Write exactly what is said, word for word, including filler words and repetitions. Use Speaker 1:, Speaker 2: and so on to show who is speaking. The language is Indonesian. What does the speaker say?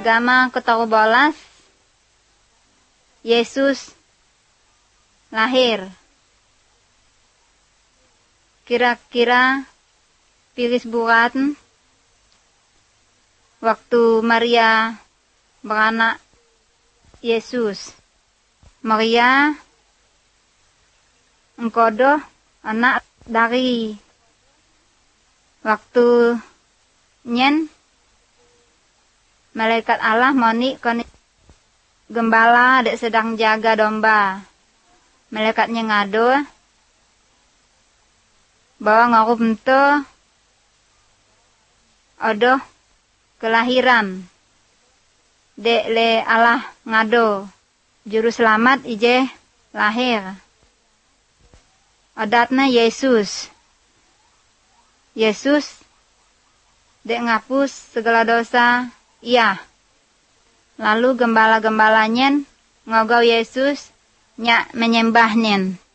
Speaker 1: agama ketau bolas Yesus lahir. Kira-kira piris buat waktu Maria beranak Yesus. Maria engkodoh anak dari waktu nyen malaikat Allah moni kon gembala dek sedang jaga domba. Malaikatnya ngado bahwa ngarup ento odoh kelahiran dek le Allah ngado juru selamat ije lahir. Adatna Yesus. Yesus dek ngapus segala dosa iya. Lalu gembala-gembalanya ngogau Yesus nyak menyembah nyen.